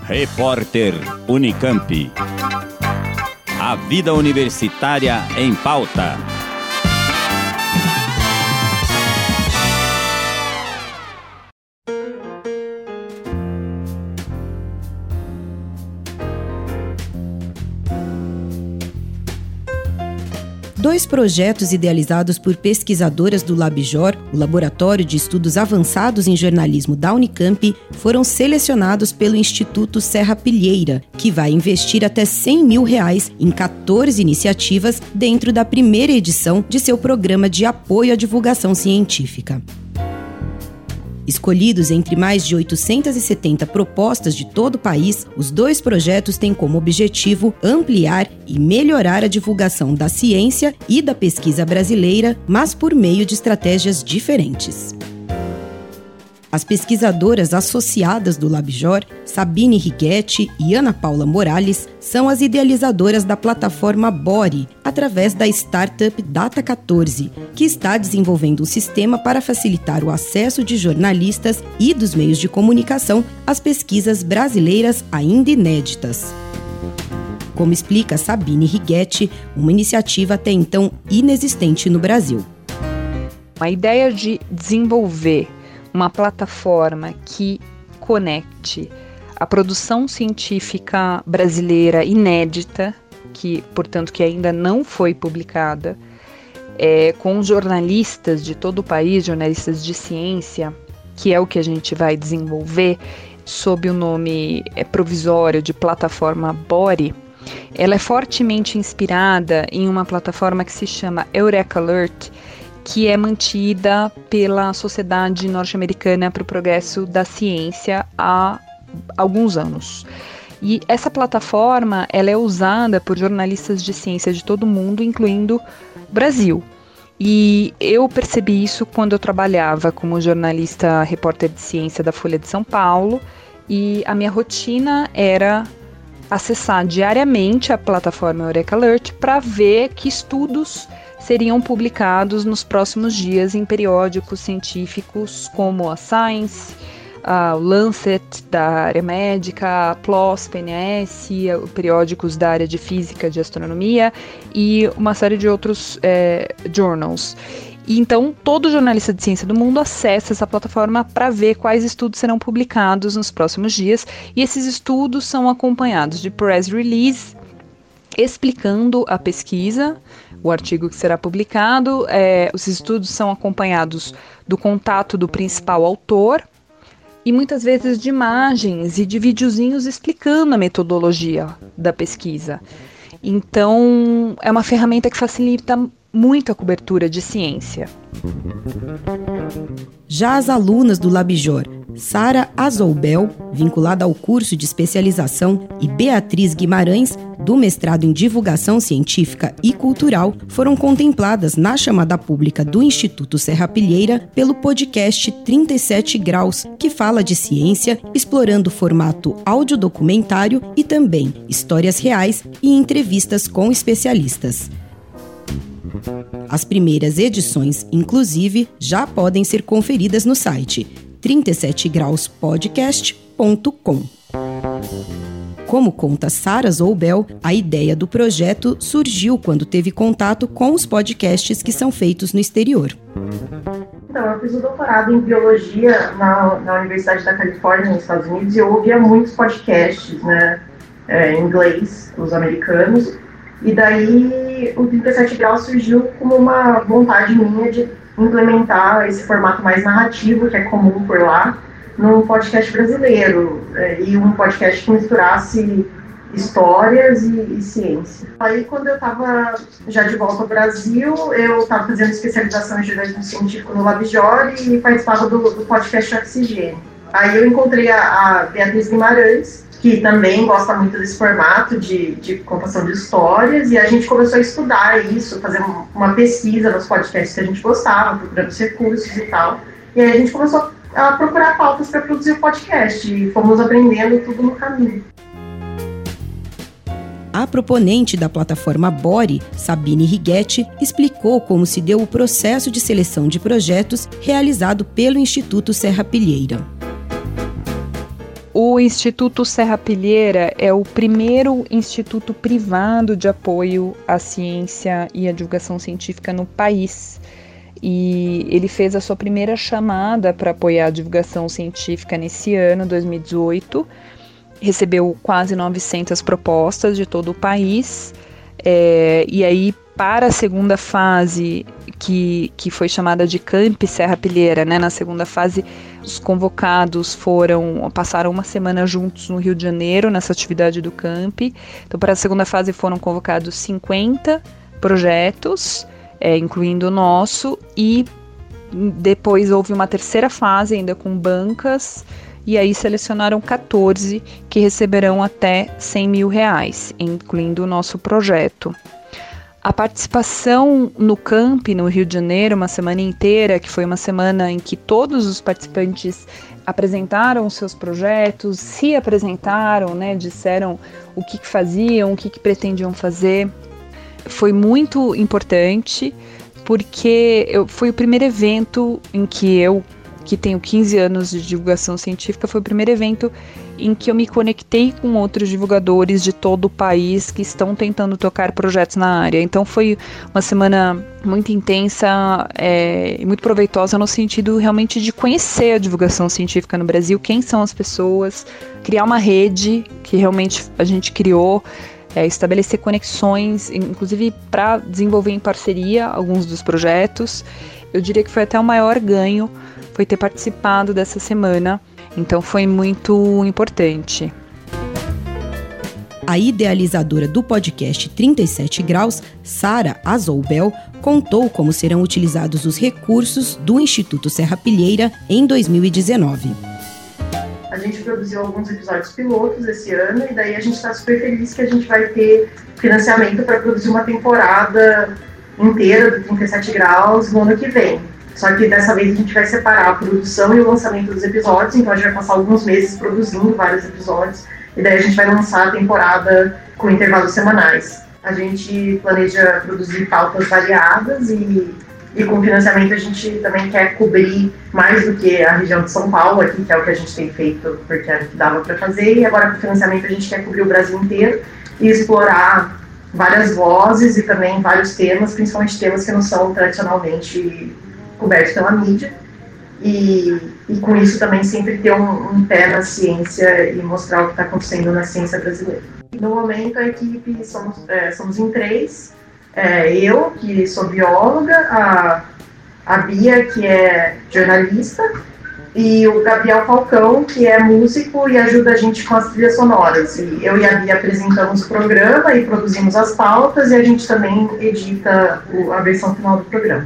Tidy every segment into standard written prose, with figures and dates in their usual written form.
Repórter Unicamp. A vida universitária em pauta. Dois projetos idealizados por pesquisadoras do LabJOR, o Laboratório de Estudos Avançados em Jornalismo da Unicamp, foram selecionados pelo Instituto Serra Pilheira, que vai investir até R$100 mil em 14 iniciativas dentro da primeira edição de seu programa de apoio à divulgação científica. Escolhidos entre mais de 870 propostas de todo o país, os dois projetos têm como objetivo ampliar e melhorar a divulgação da ciência e da pesquisa brasileira, mas por meio de estratégias diferentes. As pesquisadoras associadas do LabJOR, Sabine Righetti e Ana Paula Morales, são as idealizadoras da plataforma Bori, através da startup Data14, que está desenvolvendo um sistema para facilitar o acesso de jornalistas e dos meios de comunicação às pesquisas brasileiras ainda inéditas. Como explica Sabine Righetti, uma iniciativa até então inexistente no Brasil. A ideia de desenvolver uma plataforma que conecte a produção científica brasileira inédita, que, portanto, que ainda não foi publicada, com jornalistas de todo o país, jornalistas de ciência, que é o que a gente vai desenvolver sob o nome provisório de plataforma Bori. Ela é fortemente inspirada em uma plataforma que se chama Eureka Alert, que é mantida pela Sociedade Norte-Americana para o Progresso da Ciência há alguns anos. E essa plataforma ela é usada por jornalistas de ciência de todo o mundo, incluindo o Brasil. E eu percebi isso quando eu trabalhava como jornalista repórter de ciência da Folha de São Paulo, e a minha rotina era acessar diariamente a plataforma Eureka Alert para ver que estudos seriam publicados nos próximos dias em periódicos científicos como a Science, o Lancet da área médica, a PLOS, PNAS, periódicos da área de física, de astronomia e uma série de outros journals. E então, todo jornalista de ciência do mundo acessa essa plataforma para ver quais estudos serão publicados nos próximos dias, e esses estudos são acompanhados de press release explicando a pesquisa, o artigo que será publicado. Os estudos são acompanhados do contato do principal autor e muitas vezes de imagens e de videozinhos explicando a metodologia da pesquisa. Então, é uma ferramenta que facilita muito a cobertura de ciência. Já as alunas do LabJOR, Sara Azoubel, vinculada ao curso de especialização, e Beatriz Guimarães, do mestrado em Divulgação Científica e Cultural, foram contempladas na chamada pública do Instituto Serra Pilheira pelo podcast 37 Graus, que fala de ciência, explorando o formato audiodocumentário e também histórias reais e entrevistas com especialistas. As primeiras edições, inclusive, já podem ser conferidas no site 37grauspodcast.com. Como conta Sara Zoubel, a ideia do projeto surgiu quando teve contato com os podcasts que são feitos no exterior. Então, eu fiz o doutorado em biologia na Universidade da Califórnia, nos Estados Unidos, e eu ouvia muitos podcasts, né, em inglês, os americanos. E daí o 37 Graus surgiu como uma vontade minha de implementar esse formato mais narrativo, que é comum por lá, num podcast brasileiro, e um podcast que misturasse histórias e ciência. Aí, quando eu estava já de volta ao Brasil, eu estava fazendo especialização em jornalismo científico no LabJOR e participava do podcast Oxigênio. Aí eu encontrei a Beatriz Guimarães, que também gosta muito desse formato de contação de histórias, e a gente começou a estudar isso, fazer uma pesquisa nos podcasts que a gente gostava, procurando os recursos e tal. E aí a gente começou a procurar pautas para produzir o podcast, e fomos aprendendo tudo no caminho. A proponente da plataforma Bori, Sabine Righetti, explicou como se deu o processo de seleção de projetos realizado pelo Instituto Serra Pilheira. O Instituto Serrapilheira é o primeiro instituto privado de apoio à ciência e à divulgação científica no país. E ele fez a sua primeira chamada para apoiar a divulgação científica nesse ano, 2018. Recebeu quase 900 propostas de todo o país. E aí, para a segunda fase, que foi chamada de Camp Serrapilheira, né? Na segunda fase, os convocados passaram uma semana juntos no Rio de Janeiro, nessa atividade do Camp. Então, para a segunda fase foram convocados 50 projetos, incluindo o nosso, e depois houve uma terceira fase, ainda com bancas, e aí selecionaram 14 que receberão até R$100 mil, incluindo o nosso projeto. A participação no Camp, no Rio de Janeiro, uma semana inteira, que foi uma semana em que todos os participantes apresentaram os seus projetos, se apresentaram, né, disseram o que faziam, o que pretendiam fazer. Foi muito importante, porque foi o primeiro evento em que que tenho 15 anos de divulgação científica, foi o primeiro evento em que eu me conectei com outros divulgadores de todo o país que estão tentando tocar projetos na área. Então foi uma semana muito intensa e muito proveitosa no sentido realmente de conhecer a divulgação científica no Brasil, quem são as pessoas, criar uma rede que realmente a gente criou, estabelecer conexões, inclusive para desenvolver em parceria alguns dos projetos. Eu diria que foi até o maior ganho, foi ter participado dessa semana, então foi muito importante. A idealizadora do podcast 37 Graus, Sara Azoubel, contou como serão utilizados os recursos do Instituto Serrapilheira em 2019. A gente produziu alguns episódios pilotos esse ano e daí a gente está super feliz que a gente vai ter financiamento para produzir uma temporada inteira do 37 Graus no ano que vem. Só que dessa vez a gente vai separar a produção e o lançamento dos episódios, então a gente vai passar alguns meses produzindo vários episódios e daí a gente vai lançar a temporada com intervalos semanais. A gente planeja produzir pautas variadas e com financiamento a gente também quer cobrir mais do que a região de São Paulo aqui, que é o que a gente tem feito porque é o que dava para fazer, e agora com financiamento a gente quer cobrir o Brasil inteiro e explorar várias vozes e também vários temas, principalmente temas que não são tradicionalmente cobertos pela mídia, e com isso também sempre ter um pé na ciência e mostrar o que está acontecendo na ciência brasileira. No momento a equipe somos em 3, eu, que sou bióloga, a Bia, que é jornalista, e o Gabriel Falcão, que é músico e ajuda a gente com as trilhas sonoras. E eu e a Bia apresentamos o programa e produzimos as pautas, e a gente também edita a versão final do programa.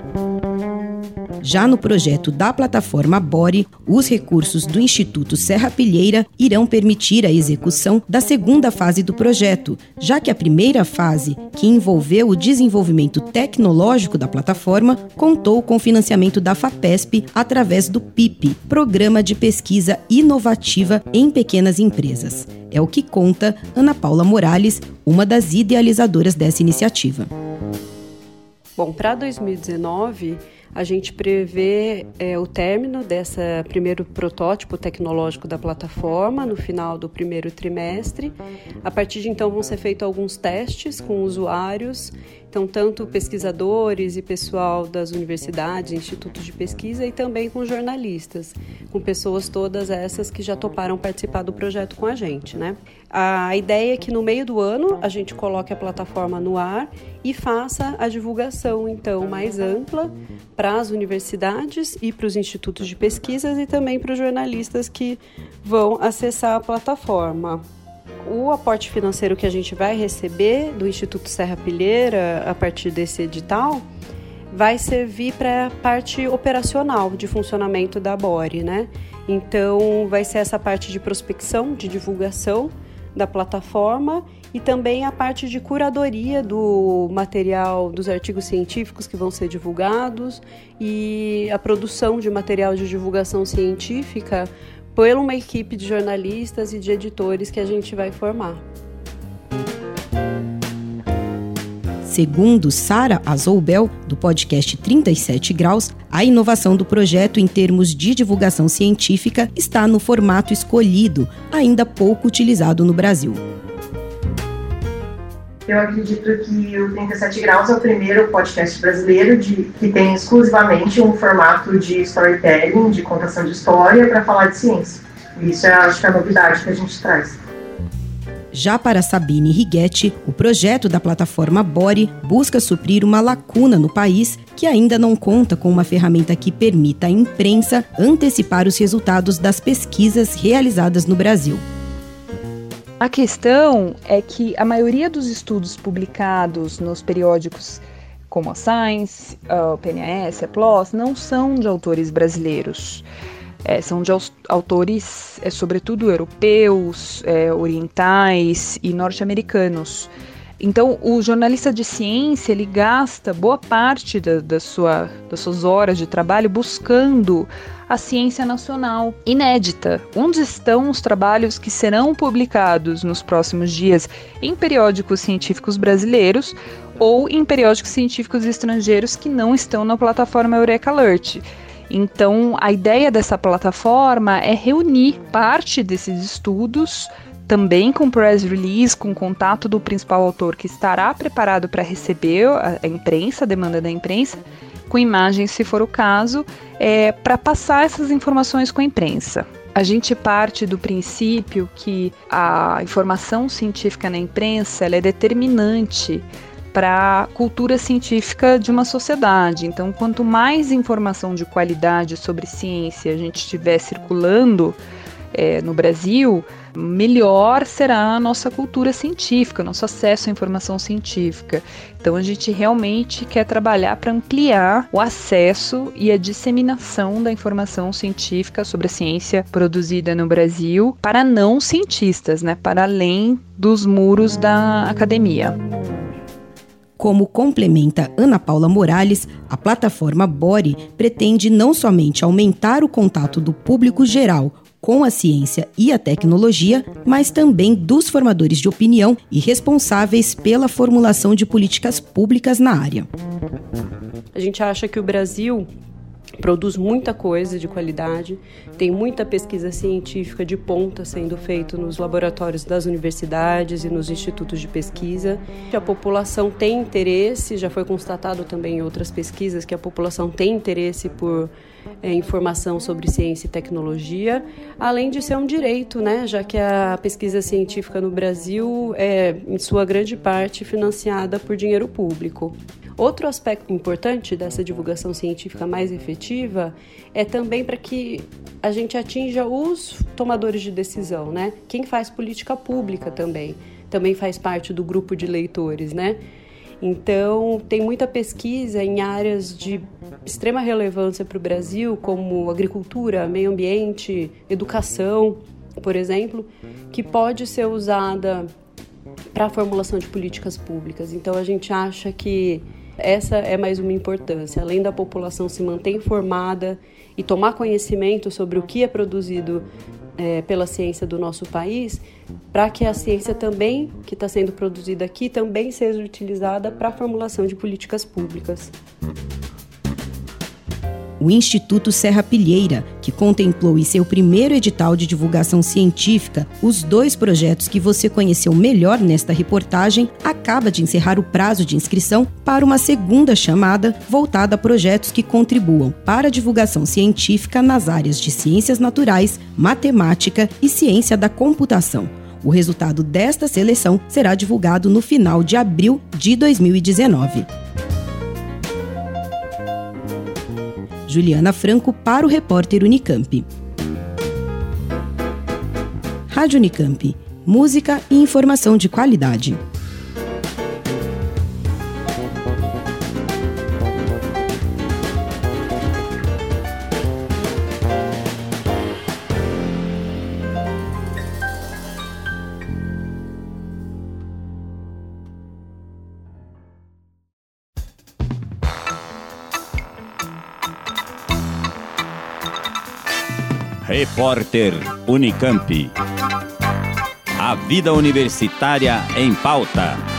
Já no projeto da plataforma Bore, os recursos do Instituto Serrapilheira irão permitir a execução da segunda fase do projeto, já que a primeira fase, que envolveu o desenvolvimento tecnológico da plataforma, contou com financiamento da FAPESP através do PIP, Programa de Pesquisa Inovativa em Pequenas Empresas. É o que conta Ana Paula Morales, uma das idealizadoras dessa iniciativa. Bom, para 2019... a gente prevê o término desse primeiro protótipo tecnológico da plataforma no final do primeiro trimestre. A partir de então vão ser feitos alguns testes com usuários, então tanto pesquisadores e pessoal das universidades, institutos de pesquisa e também com jornalistas, com pessoas todas essas que já toparam participar do projeto com a gente, né? A ideia é que no meio do ano a gente coloque a plataforma no ar e faça a divulgação então mais ampla para as universidades e para os institutos de pesquisas e também para os jornalistas que vão acessar a plataforma. O aporte financeiro que a gente vai receber do Instituto Serrapilheira a partir desse edital vai servir para a parte operacional de funcionamento da Bore, né? Então vai ser essa parte de prospecção, de divulgação da plataforma e também a parte de curadoria do material, dos artigos científicos que vão ser divulgados e a produção de material de divulgação científica por uma equipe de jornalistas e de editores que a gente vai formar. Segundo Sara Azoubel, do podcast 37 Graus, a inovação do projeto em termos de divulgação científica está no formato escolhido, ainda pouco utilizado no Brasil. Eu acredito que o 37 Graus é o primeiro podcast brasileiro que tem exclusivamente um formato de storytelling, de contação de história, para falar de ciência. Isso acho que é a novidade que a gente traz. Já para Sabine Righetti, o projeto da plataforma Bori busca suprir uma lacuna no país que ainda não conta com uma ferramenta que permita à imprensa antecipar os resultados das pesquisas realizadas no Brasil. A questão é que a maioria dos estudos publicados nos periódicos como a Science, a PNAS, a PLOS, não são de autores brasileiros. São de autores, sobretudo, europeus, orientais e norte-americanos. Então, o jornalista de ciência, ele gasta boa parte das suas horas de trabalho buscando a ciência nacional inédita. Onde estão os trabalhos que serão publicados nos próximos dias em periódicos científicos brasileiros ou em periódicos científicos estrangeiros que não estão na plataforma Eureka Alert? Então, a ideia dessa plataforma é reunir parte desses estudos, também com press release, com contato do principal autor que estará preparado para receber a imprensa, a demanda da imprensa, com imagens, se for o caso, para passar essas informações com a imprensa. A gente parte do princípio que a informação científica na imprensa ela é determinante para a cultura científica de uma sociedade. Então, quanto mais informação de qualidade sobre ciência a gente estiver circulando no Brasil, melhor será a nossa cultura científica, nosso acesso à informação científica. Então, a gente realmente quer trabalhar para ampliar o acesso e a disseminação da informação científica sobre a ciência produzida no Brasil para não cientistas, para além dos muros da academia. Como complementa Ana Paula Morales, a plataforma Bori pretende não somente aumentar o contato do público geral com a ciência e a tecnologia, mas também dos formadores de opinião e responsáveis pela formulação de políticas públicas na área. A gente acha que o Brasil produz muita coisa de qualidade, tem muita pesquisa científica de ponta sendo feita nos laboratórios das universidades e nos institutos de pesquisa. A população tem interesse, já foi constatado também em outras pesquisas que a população tem interesse por informação sobre ciência e tecnologia, além de ser um direito, já que a pesquisa científica no Brasil é, em sua grande parte, financiada por dinheiro público. Outro aspecto importante dessa divulgação científica mais efetiva é também para que a gente atinja os tomadores de decisão, Quem faz política pública também faz parte do grupo de leitores, Então, tem muita pesquisa em áreas de extrema relevância para o Brasil, como agricultura, meio ambiente, educação, por exemplo, que pode ser usada para a formulação de políticas públicas. Então, a gente acha que essa é mais uma importância, além da população se manter informada e tomar conhecimento sobre o que é produzido pela ciência do nosso país, para que a ciência também, que está sendo produzida aqui, também seja utilizada para a formulação de políticas públicas. O Instituto Serra Pilheira, que contemplou em seu primeiro edital de divulgação científica os 2 projetos que você conheceu melhor nesta reportagem, acaba de encerrar o prazo de inscrição para uma segunda chamada voltada a projetos que contribuam para a divulgação científica nas áreas de ciências naturais, matemática e ciência da computação. O resultado desta seleção será divulgado no final de abril de 2019. Juliana Franco para o repórter Unicamp. Rádio Unicamp. Música e informação de qualidade. Repórter Unicamp. A vida universitária em pauta.